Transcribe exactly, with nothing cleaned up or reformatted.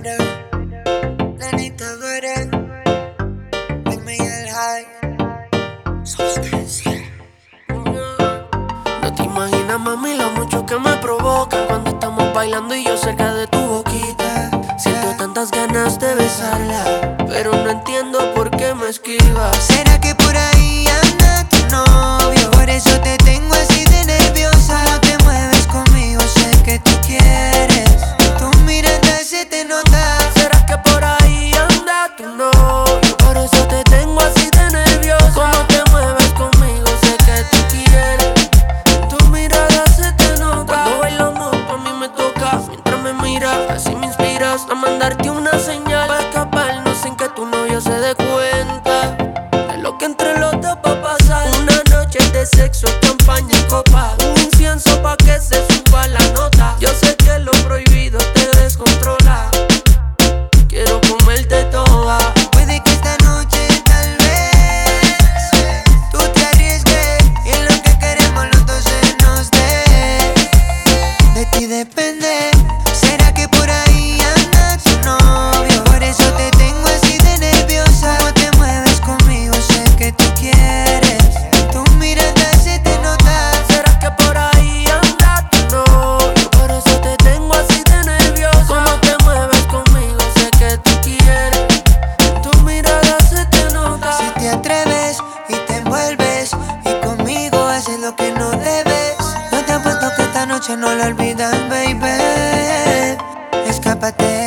Bueno, Nanita Gore, Big Miguel High, Sustancia. No te imaginas, mami, lo mucho que me provoca cuando estamos bailando y yo cerca de tu boquita. Siento tantas ganas de besarla, pero no entiendo por qué me esquivas. ¿Será que por ahí anda tu novio? Por eso te tengo así de nerviosa. No te mueves conmigo, sé que tú quieres. Tu mirada se te nota. ¿Será que por ahí anda tu novio? Por eso te tengo así de nerviosa. Como te mueves conmigo, sé que tú quieres. Tu mirada se te nota. Cuando bailamos, a mí me toca. Mientras me miras, así me inspiras a mandarte una señal para escaparnos sin que tu novio se dé cuenta de lo que entre los dos va a pasar. Una noche de sexo, champaña y copa, un incienso pa' que se suba la nota. Yo sé que lo prohibido te descontrola. Quiero comerte toda. Puede que esta noche tal vez tú te arriesgues y en lo que queremos los dos se nos dé. De ti depende. ¿Será que por ahí anda tu novio? Por eso te tengo así de nerviosa. No te mueves conmigo, sé que tú quieres. Tu mirada se te nota. ¿Será que por ahí anda tu novio? Por eso te tengo así de nerviosa. Como te mueves conmigo, sé que tú quieres. Tu mirada se te nota. Si te atreves y te envuelves y conmigo haces lo que no debes, yo te apuesto que esta noche no la olvidas, baby. Escápate.